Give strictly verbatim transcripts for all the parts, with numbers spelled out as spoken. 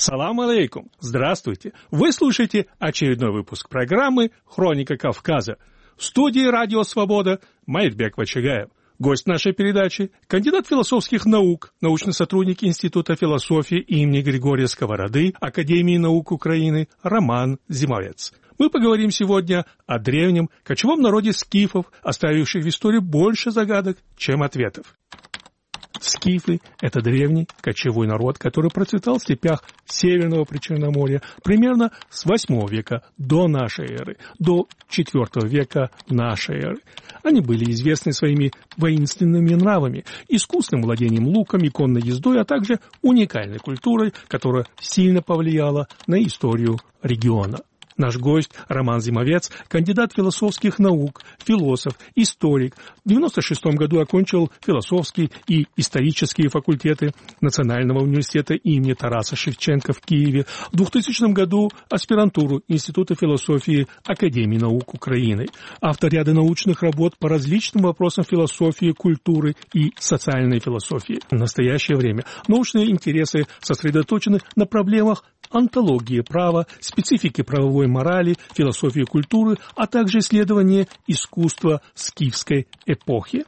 Салам алейкум! Здравствуйте! Вы слушаете очередной выпуск программы «Хроника Кавказа». В студии «Радио Свобода» Маирбек Вачагаев. Гость нашей передачи – кандидат философских наук, научный сотрудник Института философии имени Григория Сковороды Академии наук Украины Роман Зимовец. Мы поговорим сегодня о древнем кочевом народе скифов, оставивших в истории больше загадок, чем ответов. Скифы – это древний кочевой народ, который процветал в степях Северного Причерноморья примерно с восьмого века до нашей эры, до четвёртого века нашей эры. Они были известны своими воинственными нравами, искусным владением луком и конной ездой, а также уникальной культурой, которая сильно повлияла на историю региона. Наш гость Роман Зимовец, кандидат философских наук, философ, историк. В девяносто шестом году окончил философские и исторические факультеты Национального университета имени Тараса Шевченко в Киеве. В двухтысячном году аспирантуру Института философии Академии наук Украины. Автор ряда научных работ по различным вопросам философии, культуры и социальной философии. В настоящее время научные интересы сосредоточены на проблемах онтологии права, специфики правовой морали, философии культуры, а также исследования искусства скифской эпохи.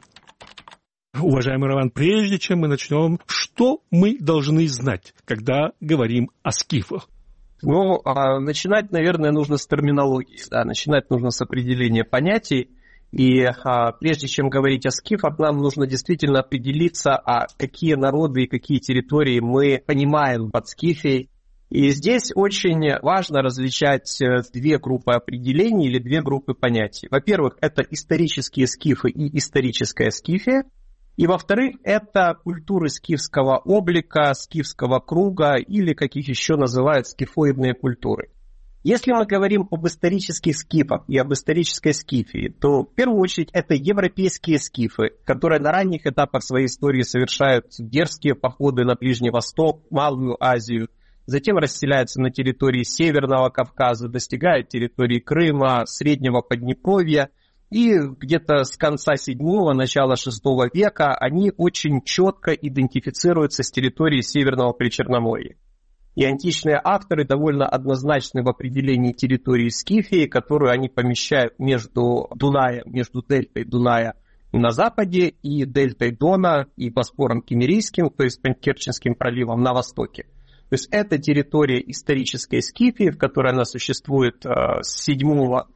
Уважаемый Роман, прежде чем мы начнем, что мы должны знать, когда говорим о скифах? Ну, начинать, наверное, нужно с терминологии. Да, начинать нужно с определения понятий. И а, прежде чем говорить о скифах, нам нужно действительно определиться, а какие народы и какие территории мы понимаем под скифией. И здесь очень важно различать две группы определений или две группы понятий. Во-первых, это исторические скифы и историческая скифия. И во-вторых, это культуры скифского облика, скифского круга или, как их еще называют, скифоидные культуры. Если мы говорим об исторических скифах и об исторической скифии, то в первую очередь это европейские скифы, которые на ранних этапах своей истории совершают дерзкие походы на Ближний Восток, Малую Азию, затем расселяются на территории Северного Кавказа, достигают территории Крыма, Среднего Поднепровья, и где-то с конца седьмого, начала шестого века они очень четко идентифицируются с территорией Северного Причерноморья. И античные авторы довольно однозначны в определении территории Скифии, которую они помещают между Дунаем, между дельтой Дуная на западе и дельтой Дона и Босфором Киммерийским, то есть Керченским проливом на востоке. То есть это территория исторической Скифии, в которой она существует э, с седьмого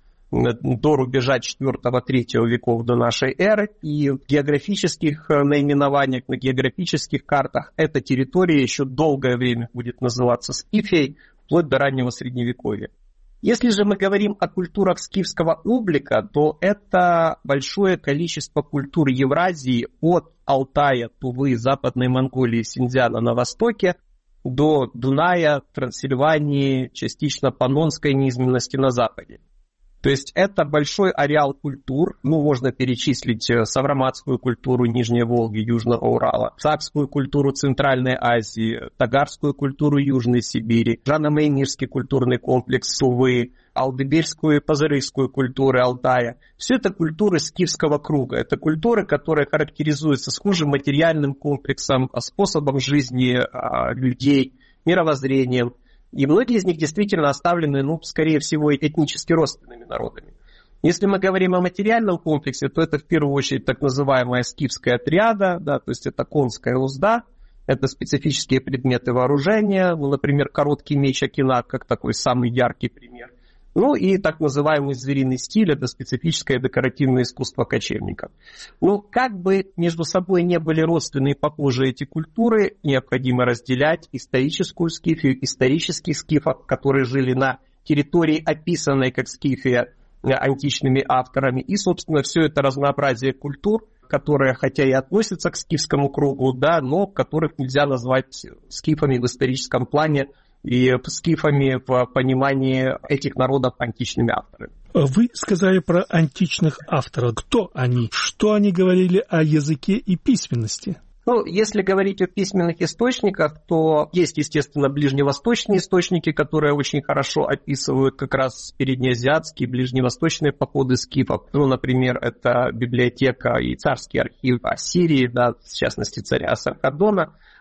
до рубежа четвёртого-третьего веков до нашей эры. И в географических наименованиях, на географических картах эта территория еще долгое время будет называться Скифией, вплоть до раннего Средневековья. Если же мы говорим о культурах скифского облика, то это большое количество культур Евразии от Алтая, Тувы, Западной Монголии, Синьцзяна на востоке, до Дуная, Трансильвании, частично Паннонской низменности на западе. То есть это большой ареал культур, ну, можно перечислить савроматскую культуру Нижней Волги, Южного Урала, сакскую культуру Центральной Азии, тагарскую культуру Южной Сибири, Жано-Мейнирский культурный комплекс Сувы, алдыбельскую и пазырыскую культуры Алтая. Все это культуры скифского круга. Это культуры, которые характеризуются схожим материальным комплексом, способом жизни а, людей, мировоззрением. И многие из них действительно оставлены, ну, скорее всего, этнически родственными народами. Если мы говорим о материальном комплексе, то это в первую очередь так называемая скифская триада, да, то есть это конская узда, это специфические предметы вооружения, ну, например, короткий меч Акинат, как такой самый яркий пример. Ну и так называемый звериный стиль, это специфическое декоративное искусство кочевников. Ну, как бы между собой не были родственные и похожие эти культуры, необходимо разделять историческую скифию, исторических скифов, которые жили на территории, описанной как скифия античными авторами, и, собственно, все это разнообразие культур, которые, хотя и относятся к скифскому кругу, да, но которых нельзя назвать скифами в историческом плане, и скифами в понимании этих народов античными авторами. Вы сказали про античных авторов. Кто они? Что они говорили о языке и письменности? Ну, если говорить о письменных источниках, то есть, естественно, ближневосточные источники, которые очень хорошо описывают как раз переднеазиатские, ближневосточные походы скифов. Ну, например, это библиотека и царский архив Ассирии, да, в частности, царя Асархадона.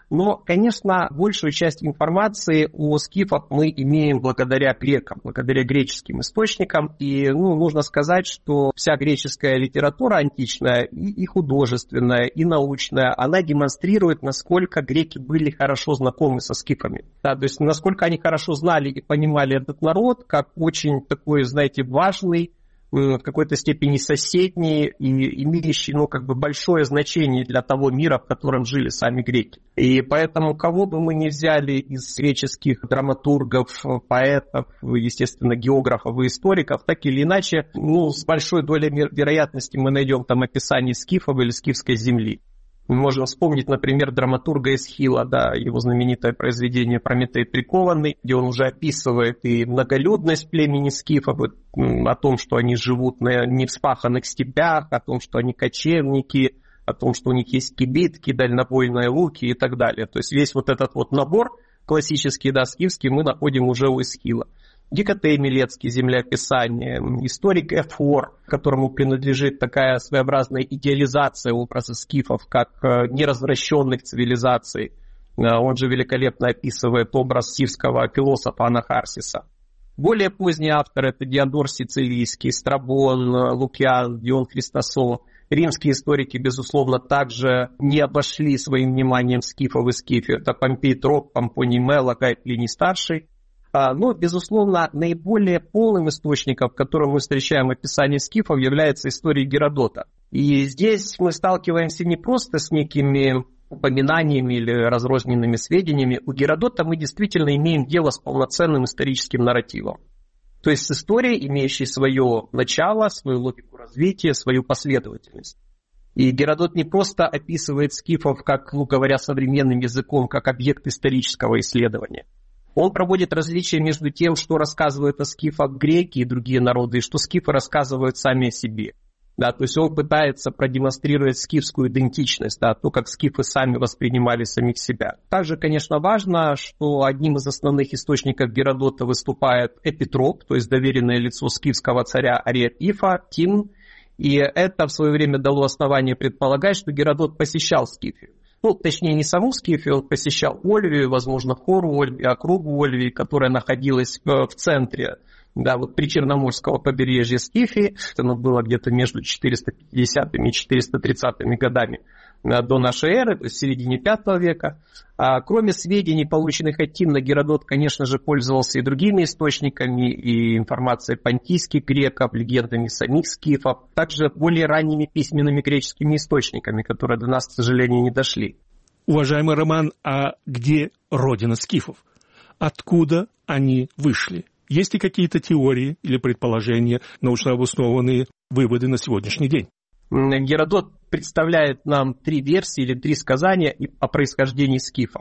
Но, конечно, большую часть информации о скифах мы имеем благодаря грекам, благодаря греческим источникам. И ну, нужно сказать, что вся греческая литература античная, и, и художественная, и научная, она демонстрирует, насколько греки были хорошо знакомы со скифами. Да, то есть насколько они хорошо знали и понимали этот народ, как очень такой, знаете, важный, в какой-то степени соседние и имеющие, ну, как бы большое значение для того мира, в котором жили сами греки. И поэтому, кого бы мы ни взяли из греческих драматургов, поэтов, естественно, географов и историков, так или иначе, ну, с большой долей вероятности мы найдем там описание скифов или скифской земли. Мы можем вспомнить, например, драматурга Эсхила, да, его знаменитое произведение «Прометей прикованный», где он уже описывает и многолюдность племени скифов, о том, что они живут на невспаханных степях, о том, что они кочевники, о том, что у них есть кибитки, дальнобойные луки и так далее. То есть весь вот этот вот набор классический, да, скифский, мы находим уже у Эсхила. Гекатей Милецкий, землеописание, историк Эфор, которому принадлежит такая своеобразная идеализация образа скифов, как неразвращенных цивилизаций. Он же великолепно описывает образ скифского философа Анахарсиса. Более поздние авторы — это Диодор Сицилийский, Страбон, Лукиан, Дион Христосом. Римские историки, безусловно, также не обошли своим вниманием скифов и скифию. Это Помпей Троп, Помпоний Мела, Гай Плиний Старший. Но, безусловно, наиболее полным источником, в котором мы встречаем описание скифов, является история Геродота. И здесь мы сталкиваемся не просто с некими упоминаниями или разрозненными сведениями. У Геродота мы действительно имеем дело с полноценным историческим нарративом. То есть с историей, имеющей свое начало, свою логику развития, свою последовательность. И Геродот не просто описывает скифов, как, ну, говоря современным языком, как объект исторического исследования. Он проводит различия между тем, что рассказывают о скифах греки и другие народы, и что скифы рассказывают сами о себе. Да, то есть он пытается продемонстрировать скифскую идентичность, да, то, как скифы сами воспринимали самих себя. Также, конечно, важно, что одним из основных источников Геродота выступает Эпитроп, то есть доверенное лицо скифского царя Ариапифа, Тим, и это в свое время дало основание предполагать, что Геродот посещал Скифию. Ну, точнее, не саму Скифию, он посещал Ольвию, возможно, хору Ольвии, округу Ольвии, которая находилась в центре, да, вот при Черноморского побережья Скифии. Это было где-то между четыреста пятидесятыми и четыреста тридцатыми годами до нашей эры, то есть в середине пятого века. А кроме сведений, полученных от Тимна, Геродот, конечно же, пользовался и другими источниками, и информацией понтийских греков, легендами самих скифов, также более ранними письменными греческими источниками, которые до нас, к сожалению, не дошли. Уважаемый Роман, а где родина скифов? Откуда они вышли? Есть ли какие-то теории или предположения, научно обоснованные выводы на сегодняшний день? Геродот представляет нам три версии или три сказания о происхождении скифов.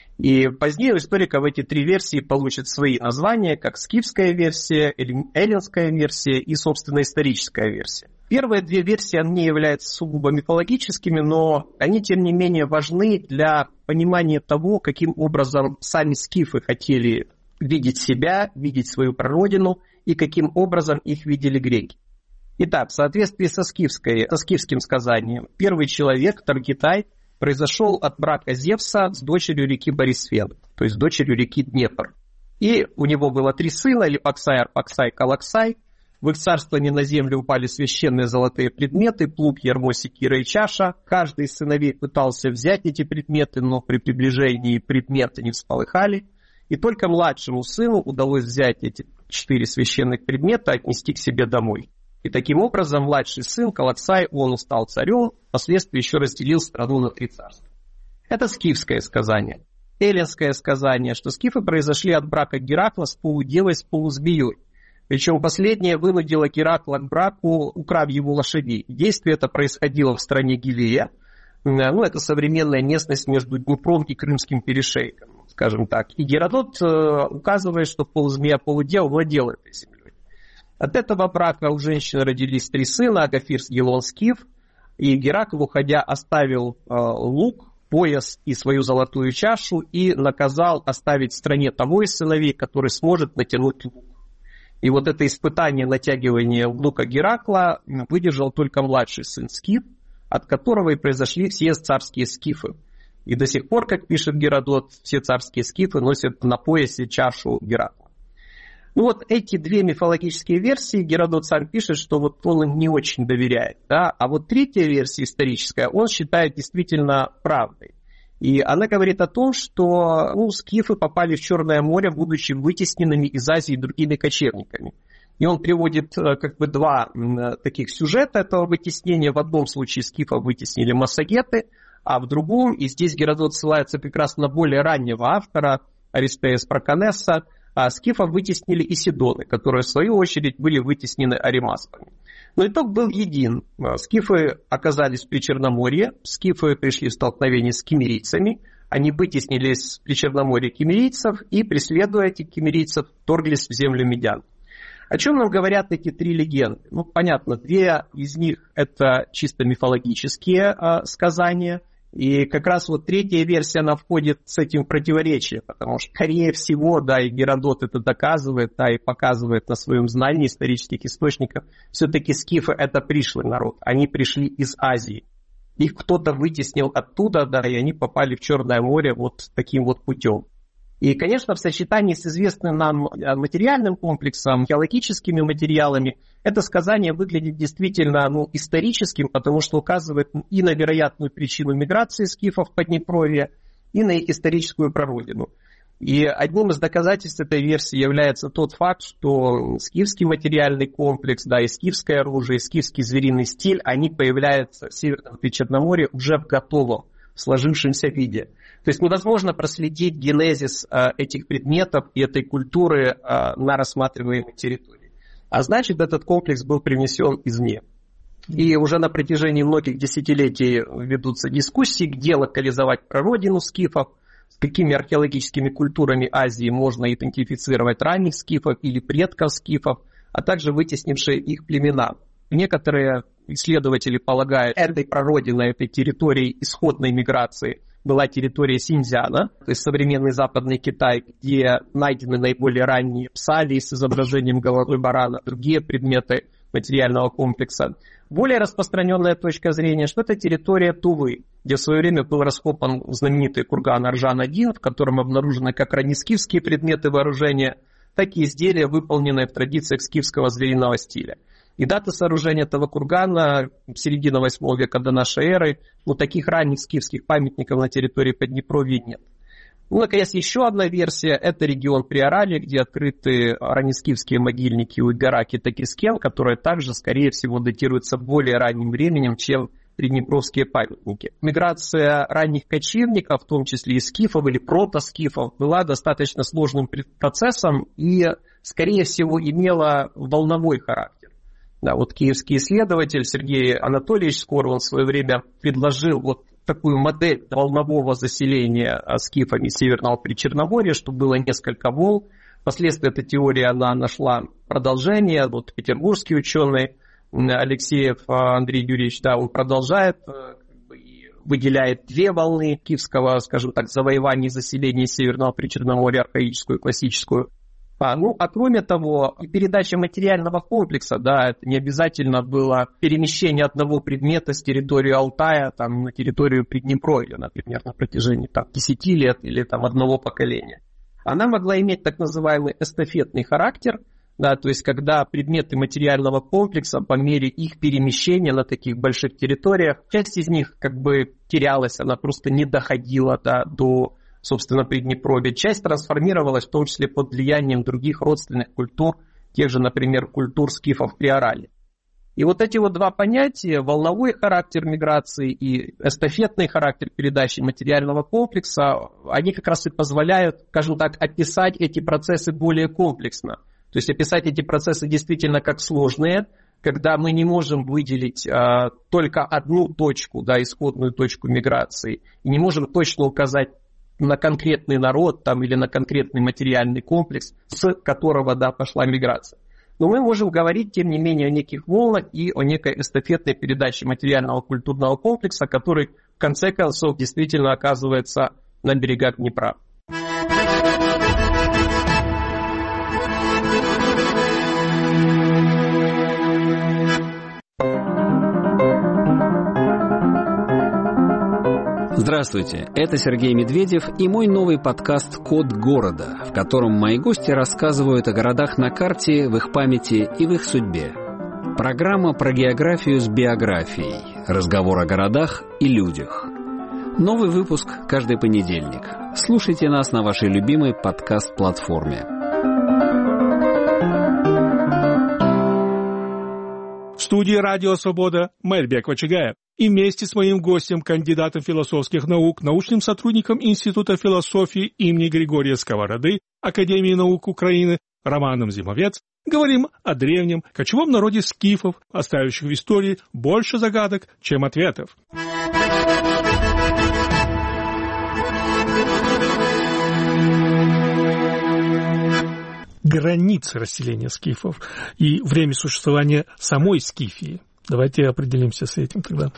И позднее у историков эти три версии получат свои названия, как скифская версия, эллинская версия и, собственно, историческая версия. Первые две версии, они являются сугубо мифологическими, но они, тем не менее, важны для понимания того, каким образом сами скифы хотели видеть себя, видеть свою прародину и каким образом их видели греки. Итак, в соответствии со, скифской, со скифским сказанием, первый человек, Таргитай, произошел от брака Зевса с дочерью реки Борисфен, то есть дочерью реки Днепр. И у него было три сына, Липаксай, Арпаксай, Калаксай. В их царствование на землю упали священные золотые предметы, плуг, ярмо, секира и чаша. Каждый из сыновей пытался взять эти предметы, но при приближении предметы не всполыхали. И только младшему сыну удалось взять эти четыре священных предмета и отнести к себе домой. И таким образом младший сын Калаксай, он стал царем, впоследствии еще разделил страну на три царства. Это скифское сказание. Эллинское сказание, что скифы произошли от брака Геракла с полудевой, с полузмеей. Причем последнее вынудило Геракла к браку, украв его лошадей. Действие это происходило в стране Гилея. Ну, это современная местность между Днепром и Крымским перешейком, скажем так. И Геродот э, указывает, что полузмея, полудев владел этой землей. От этого брака у женщины родились три сына, Агафирс, Гелон, Скиф. И Геракл, уходя, оставил э, лук, пояс и свою золотую чашу и наказал оставить в стране того из сыновей, который сможет натянуть лук. И вот это испытание натягивания лука Геракла выдержал только младший сын Скиф, от которого и произошли все царские скифы. И до сих пор, как пишет Геродот, все царские скифы носят на поясе чашу Геракла. Ну вот эти две мифологические версии Геродот сам пишет, что вот он им не очень доверяет. Да? А вот третья версия историческая он считает действительно правдой. И она говорит о том, что ну, скифы попали в Черное море, будучи вытесненными из Азии другими кочевниками. И он приводит как бы два таких сюжета этого вытеснения. В одном случае скифов вытеснили массагеты, а в другом, и здесь Геродот ссылается прекрасно на более раннего автора, Аристея Проконесса, а скифов вытеснили исидоны, которые в свою очередь были вытеснены аримаспами. Но итог был един. Скифы оказались при Черноморье, скифы пришли в столкновение с киммерийцами, они вытеснили с Причерноморья киммерийцев и, преследуя этих киммерийцев, вторглись в землю медян. О чем нам говорят эти три легенды? Ну, понятно, две из них это чисто мифологические э, сказания, и как раз вот третья версия, она входит с этим в противоречие, потому что, скорее всего, да, и Геродот это доказывает, да, и показывает на своем знании исторических источников, все-таки скифы это пришлый народ, они пришли из Азии. Их кто-то вытеснил оттуда, да, и они попали в Черное море вот таким вот путем. И, конечно, в сочетании с известным нам материальным комплексом, археологическими материалами, это сказание выглядит действительно ну, историческим, потому что указывает и на вероятную причину миграции скифов в Поднепровье, и на их историческую прародину. И одним из доказательств этой версии является тот факт, что скифский материальный комплекс, да, и скифское оружие, и скифский звериный стиль, они появляются в Северном Причерноморье уже в готовом, сложившемся виде. То есть невозможно проследить генезис а, этих предметов и этой культуры а, на рассматриваемой территории. А значит, этот комплекс был привнесен извне. И уже на протяжении многих десятилетий ведутся дискуссии, где локализовать прародину скифов, с какими археологическими культурами Азии можно идентифицировать ранних скифов или предков скифов, а также вытеснившие их племена. Некоторые исследователи полагают, этой прародиной, этой территории исходной миграции была территория Синьцзяна, то есть современный Западный Китай, где найдены наиболее ранние псалии с изображением головы барана, другие предметы материального комплекса. Более распространенная точка зрения, что это территория Тувы, где в свое время был раскопан знаменитый курган Аржан один, в котором обнаружены как раннескифские предметы вооружения, так и изделия, выполненные в традициях скифского звериного стиля. И дата сооружения этого кургана середина восьмого века до нашей эры, ну таких ранних скифских памятников на территории Поднепровья нет. Ну, наконец, еще одна версия, это регион Приоралья, где открыты раннескифские могильники у Ибераки Такискел, которые также, скорее всего, датируются более ранним временем, чем приднепровские памятники. Миграция ранних кочевников, в том числе и скифов или протоскифов, была достаточно сложным процессом и, скорее всего, имела волновой характер. Да, вот киевский исследователь Сергей Анатольевич Скоров в свое время предложил вот такую модель волнового заселения скифами Северного Причерноморья, что было несколько волн. Впоследствии эта теория она нашла продолжение. Вот петербургский ученый Алексеев Андрей Юрьевич, да, он продолжает, выделяет две волны киевского, скажем так, завоевания и заселения Северного Причерноморья, архаическую и классическую. А, ну, а кроме того, и передача материального комплекса, да, это не обязательно было перемещение одного предмета с территории Алтая там, на территорию Приднепровья, например, на протяжении там, десяти лет или там, одного поколения. Она могла иметь так называемый эстафетный характер, да, то есть когда предметы материального комплекса по мере их перемещения на таких больших территориях, часть из них как бы терялась, она просто не доходила да, до... собственно, Приднепровье. Часть трансформировалась, в том числе под влиянием других родственных культур, тех же, например, культур скифов Приоралья. И вот эти вот два понятия, волновой характер миграции и эстафетный характер передачи материального комплекса, они как раз и позволяют, скажем так, описать эти процессы более комплексно. То есть описать эти процессы действительно как сложные, когда мы не можем выделить а, только одну точку, да, исходную точку миграции, и не можем точно указать на конкретный народ там, или на конкретный материальный комплекс, с которого да, пошла миграция. Но мы можем говорить, тем не менее, о неких волнах и о некой эстафетной передаче материального культурного комплекса, который в конце концов действительно оказывается на берегах Днепра. Здравствуйте, это Сергей Медведев и мой новый подкаст «Код города», в котором мои гости рассказывают о городах на карте, в их памяти и в их судьбе. Программа про географию с биографией, разговор о городах и людях. Новый выпуск каждый понедельник. Слушайте нас на вашей любимой подкаст-платформе. В студии «Радио Свобода» Майрбек Вачигаев. И вместе с моим гостем, кандидатом философских наук, научным сотрудником Института философии имени Григория Сковороды Академии наук Украины Романом Зимовец, говорим о древнем кочевом народе скифов, оставивших в истории больше загадок, чем ответов. Границы расселения скифов и время существования самой Скифии. Давайте определимся с этим тогда.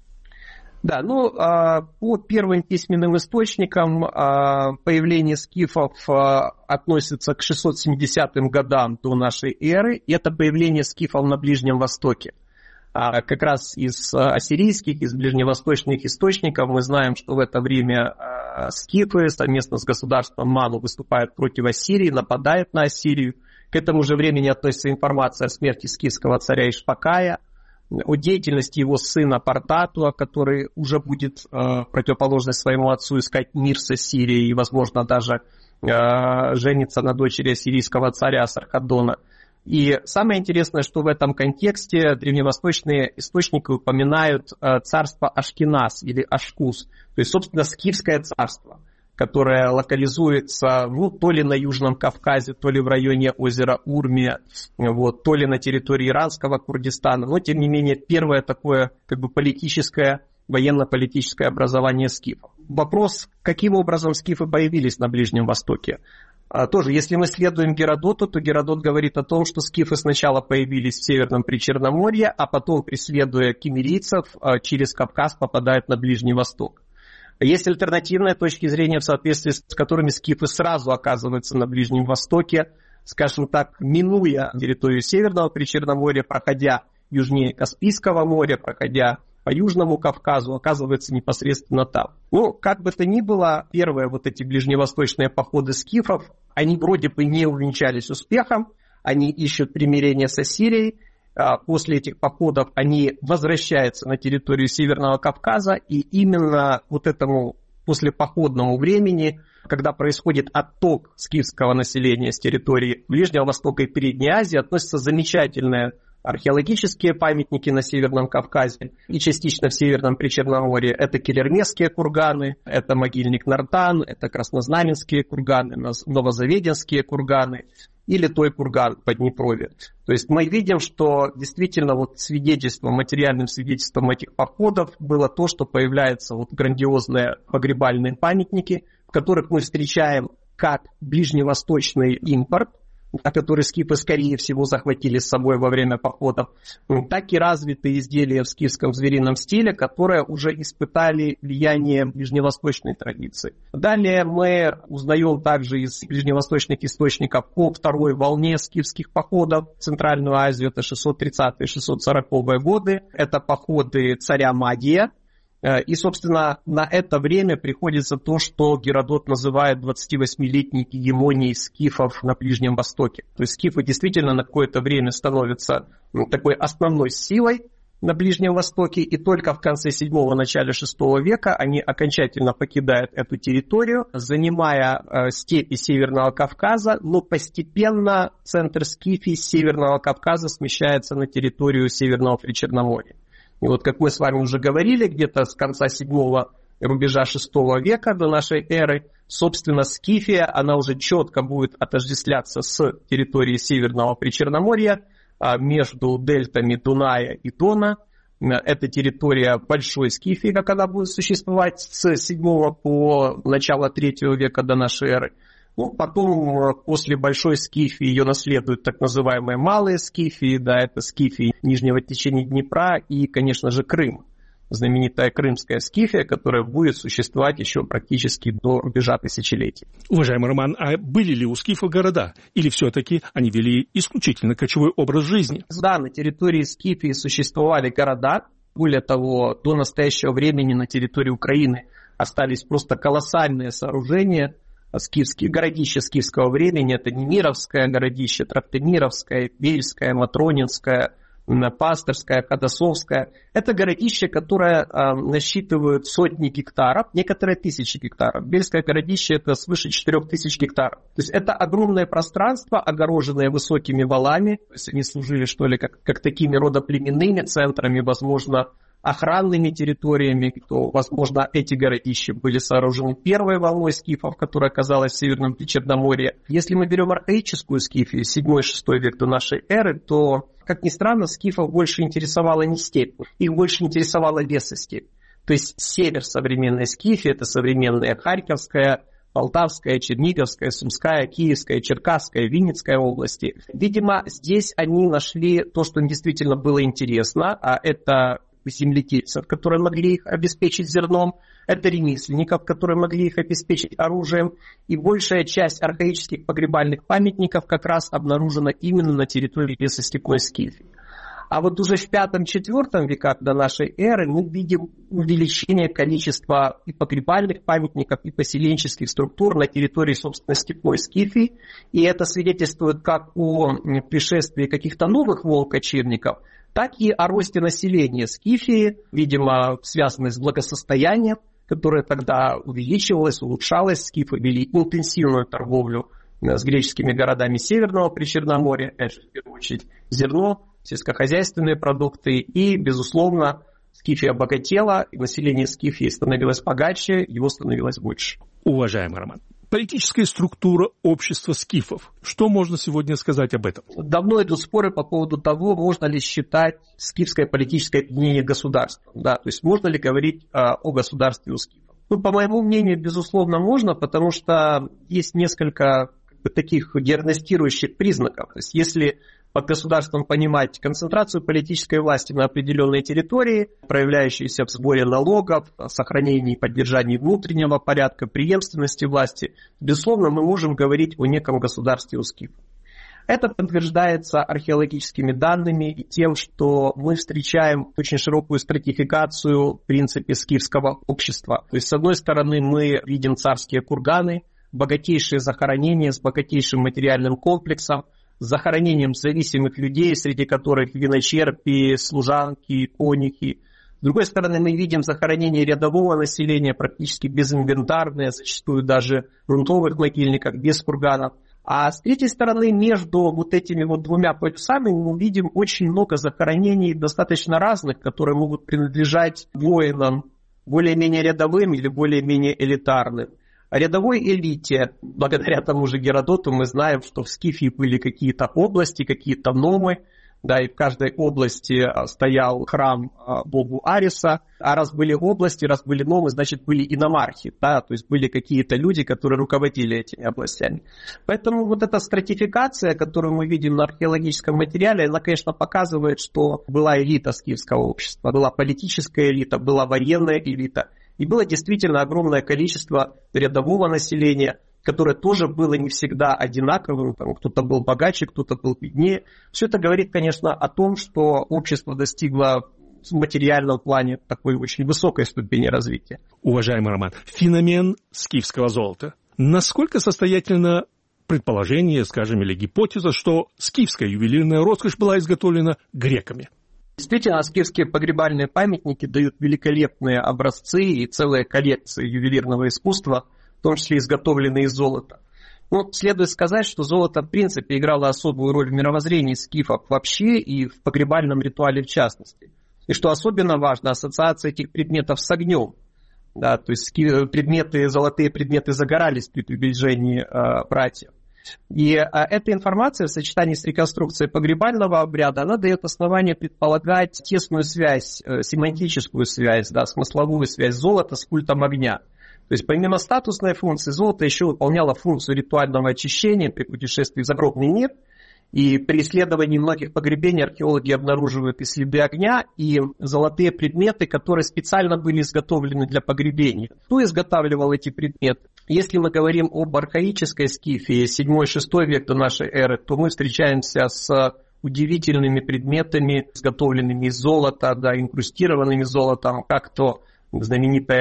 Да, ну, по первым письменным источникам появление скифов относится к шестьсот семидесятым годам до нашей эры. И это появление скифов на Ближнем Востоке. Как раз из ассирийских, из ближневосточных источников мы знаем, что в это время скифы совместно с государством Ману выступают против Ассирии, нападают на Ассирию. К этому же времени относится информация о смерти скифского царя Ишпакая, о деятельности его сына Партатуа, который уже будет э, противоположность своему отцу искать мир с Ассирией и, возможно, даже э, жениться на дочери ассирийского царя Сархадона. И самое интересное, что в этом контексте древневосточные источники упоминают э, царство Ашкеназ или Ашкуз, то есть, собственно, скифское царство, которое локализуется ну, то ли на Южном Кавказе, то ли в районе озера Урмия, вот, то ли на территории иранского Курдистана. Но, тем не менее, первое такое как бы политическое, военно-политическое образование скифов. Вопрос, каким образом скифы появились на Ближнем Востоке. А, тоже, если мы следуем Геродоту, то Геродот говорит о том, что скифы сначала появились в Северном Причерноморье, а потом, преследуя киммерийцев, через Кавказ попадают на Ближний Восток. Есть альтернативные точки зрения, в соответствии с которыми скифы сразу оказываются на Ближнем Востоке, скажем так, минуя территорию Северного Причерноморья, проходя южнее Каспийского моря, проходя по Южному Кавказу, оказывается непосредственно там. Ну, как бы то ни было, первые вот эти ближневосточные походы скифов, они вроде бы не увенчались успехом, они ищут примирение с Ассирией. После этих походов они возвращаются на территорию Северного Кавказа, и именно вот этому послепоходному времени, когда происходит отток скифского населения с территории Ближнего Востока и Передней Азии, относятся замечательные археологические памятники на Северном Кавказе и частично в Северном Причерноморье. Это Келермесские курганы, это могильник Нартан, это Краснознаменские курганы, Новозаведенские курганы и Литой курган в Поднепровье. То есть мы видим, что действительно вот свидетельством, материальным свидетельством этих походов было то, что появляются вот грандиозные погребальные памятники, в которых мы встречаем как ближневосточный импорт, который скифы, скорее всего, захватили с собой во время походов, так и развитые изделия в скифском зверином стиле, которые уже испытали влияние ближневосточной традиции. Далее мы узнаем также из ближневосточных источников о второй волне скифских походов в Центральную Азию, это шестьсот тридцатые - шестьсот сороковые годы, это походы царя Мадия. И, собственно, на это время приходится то, что Геродот называет двадцативосьмилетней гегемонией скифов на Ближнем Востоке. То есть скифы действительно на какое-то время становятся ну, такой основной силой на Ближнем Востоке, и только в конце седьмого - начале шестого века они окончательно покидают эту территорию, занимая э, степи Северного Кавказа, но постепенно центр скифии с Северного Кавказа смещается на территорию Северного Причерноморья. И вот, как мы с вами уже говорили, где-то с конца седьмого рубежа шестого века до нашей эры, собственно, Скифия, она уже четко будет отождествляться с территорией Северного Причерноморья между дельтами Дуная и Дона. Это территория Большой Скифии, как она будет существовать с седьмого по начало третьего века до нашей эры. Ну, потом, после Большой Скифии, ее наследуют так называемые Малые Скифии, да, это Скифии нижнего течения Днепра и, конечно же, Крым. Знаменитая Крымская Скифия, которая будет существовать еще практически до рубежа тысячелетий. Уважаемый Роман, а были ли у скифов города? Или все-таки они вели исключительно кочевой образ жизни? Да, на территории Скифии существовали города. Более того, до настоящего времени на территории Украины остались просто колоссальные сооружения, скифские, городища скифского времени. Это Немировское городище, Троптемировское, Вельское, Матронинское, Пасторское, Ходосовское. Это городища, которые э, насчитывают сотни гектаров, некоторые тысячи гектаров. Бельское городище это свыше четырех тысяч гектаров. То есть это огромное пространство, огороженное высокими валами. То есть они служили, что ли, как, как такими родоплеменными центрами, возможно, охранными территориями, то, возможно, эти городища были сооружены первой волной скифов, которая оказалась в Северном Причерноморье. Если мы берем архаическую Скифию, седьмой-шестой век до нашей эры, то, как ни странно, скифов больше интересовала не степь, их больше интересовала лесостепь. То есть север современной Скифии, это современная Харьковская, Полтавская, Черниговская, Сумская, Киевская, Черкасская, Винницкая области. Видимо, здесь они нашли то, что им действительно было интересно, а это земледельцев, которые могли их обеспечить зерном, это ремесленников, которые могли их обеспечить оружием, и большая часть архаических погребальных памятников как раз обнаружена именно на территории лесостепной Скифии. А вот уже в пятом-четвёртом веках до нашей эры мы видим увеличение количества и погребальных памятников, и поселенческих структур на территории, собственно, степной Скифии, и это свидетельствует как о пришествии каких-то новых волн-кочевников, так и о росте населения Скифии, видимо, связанной с благосостоянием, которое тогда увеличивалось, улучшалось. Скифы вели интенсивную торговлю с греческими городами Северного Причерноморья, опять же, в первую очередь, зерно, сельскохозяйственные продукты, и, безусловно, Скифия обогатела, и население Скифии становилось богаче, его становилось больше. Уважаемый Роман, политическая структура общества скифов. Что можно сегодня сказать об этом? Давно идут споры по поводу того, можно ли считать скифское политическое объединение государством. Да, то есть можно ли говорить а, о государстве у скифов. Ну, по моему мнению, безусловно, можно, потому что есть несколько как бы, таких диагностирующих признаков. То есть если под государством понимать концентрацию политической власти на определенной территории, проявляющуюся в сборе налогов, сохранении и поддержании внутреннего порядка, преемственности власти, безусловно, мы можем говорить о неком государстве у скифов. Это подтверждается археологическими данными и тем, что мы встречаем очень широкую стратификацию в принципе скифского общества. То есть, с одной стороны, мы видим царские курганы, богатейшие захоронения с богатейшим материальным комплексом, с захоронением зависимых людей, среди которых виночерпи, служанки, конюхи. С другой стороны, мы видим захоронение рядового населения, практически безинвентарное, зачастую даже в грунтовых могильниках, без курганов. А с третьей стороны, между вот этими вот двумя полюсами мы видим очень много захоронений достаточно разных, которые могут принадлежать воинам, более-менее рядовым или более-менее элитарным. О рядовой элите, благодаря тому же Геродоту, мы знаем, что в Скифии были какие-то области, какие-то номы, да, и в каждой области стоял храм богу Ариса, а раз были области, раз были номы, значит, были и номархи, да, то есть были какие-то люди, которые руководили этими областями. Поэтому вот эта стратификация, которую мы видим на археологическом материале, она, конечно, показывает, что была элита скифского общества, была политическая элита, была военная элита. И было действительно огромное количество рядового населения, которое тоже было не всегда одинаковым. Там, кто-то был богаче, кто-то был беднее. Все это говорит, конечно, о том, что общество достигло в материальном плане такой очень высокой ступени развития. Уважаемый Роман, феномен скифского золота. Насколько состоятельно предположение, скажем, или гипотеза, что скифская ювелирная роскошь была изготовлена греками? Действительно, скифские погребальные памятники дают великолепные образцы и целые коллекции ювелирного искусства, в том числе изготовленные из золота. Ну, следует сказать, что золото в принципе играло особую роль в мировоззрении скифов вообще и в погребальном ритуале в частности. И что особенно важно, ассоциация этих предметов с огнем. Да, то есть предметы, золотые предметы загорались при приближении э, братьев. И а, эта информация в сочетании с реконструкцией погребального обряда, она дает основание предполагать тесную связь, э, семантическую связь, да, смысловую связь золота с культом огня. То есть помимо статусной функции, золото еще выполняло функцию ритуального очищения при путешествии в загробный мир. И при исследовании многих погребений археологи обнаруживают и следы огня, и золотые предметы, которые специально были изготовлены для погребения. Кто изготавливал эти предметы? Если мы говорим об архаической Скифии, седьмой-шестой век до нашей эры, то мы встречаемся с удивительными предметами, изготовленными из золота, да, инкрустированными золотом, как то знаменитая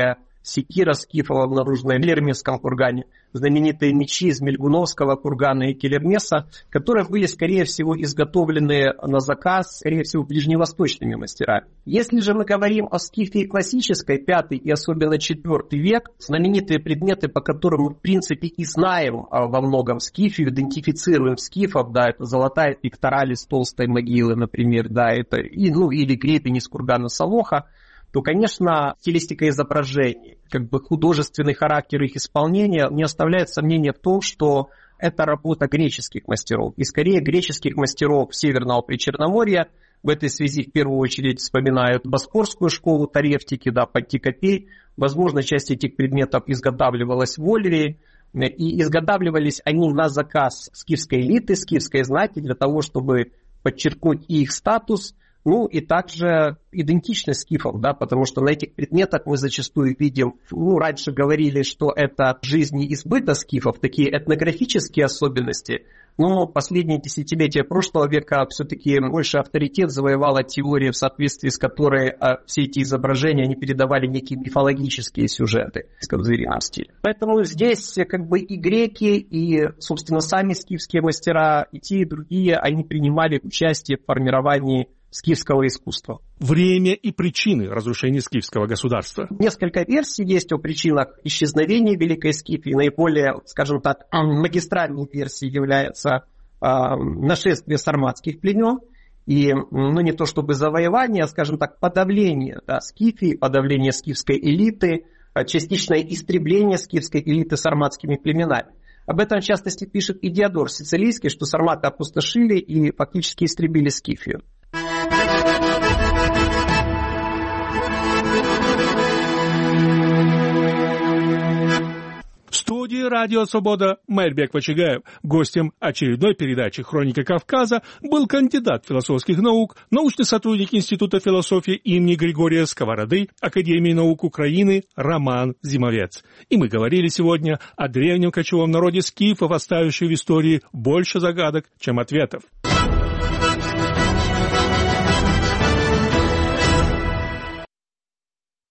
секира скифов, обнаруженная в Келермесском кургане, знаменитые мечи из Мельгуновского кургана и Келермеса, которые были, скорее всего, изготовлены на заказ, скорее всего, ближневосточными мастерами. Если же мы говорим о скифии классической, пятый и особенно четвертый век, знаменитые предметы, по которым мы, в принципе, и знаем во многом скифию, идентифицируем скифов, да, это золотая пектораль с толстой могилы, например, да, это, и, ну, или гребень из кургана Солоха, то, конечно, стилистика изображений, как бы художественный характер их исполнения не оставляет сомнения в том, что это работа греческих мастеров. И скорее греческих мастеров Северного Причерноморья. В этой связи в первую очередь вспоминают Боспорскую школу Тарефтики, да, Пантикопей. Возможно, часть этих предметов изготавливалась в Ольвии. И изготавливались они на заказ скифской элиты, скифской знати, для того, чтобы подчеркнуть их статус. Ну и также идентичность скифов, да, потому что на этих предметах мы зачастую видим, ну, раньше говорили, что это жизни и сбыта скифов, такие этнографические особенности, но последние десятилетия прошлого века все-таки больше авторитет завоевала теория, в соответствии с которой а, все эти изображения они передавали некие мифологические сюжеты в зверином стиле. Поэтому здесь как бы и греки, и, собственно, сами скифские мастера, и те, и другие, они принимали участие в формировании скифского искусства. Время и причины разрушения скифского государства. Несколько версий есть о причинах исчезновения Великой Скифии. Наиболее, скажем так, магистральной версией является э, нашествие сарматских племен. И, ну, не то чтобы завоевание, а, скажем так, подавление, да, Скифии, подавление скифской элиты, частичное истребление скифской элиты сарматскими племенами. Об этом, в частности, пишет и Диодор Сицилийский, что сарматы опустошили и фактически истребили Скифию. В студии «Радио Свобода» Майрбек Вачигаев. Гостем очередной передачи «Хроника Кавказа» был кандидат философских наук, научный сотрудник Института философии имени Григория Сковороды Академии наук Украины Роман Зимовец. И мы говорили сегодня о древнем кочевом народе скифов, оставившем в истории больше загадок, чем ответов.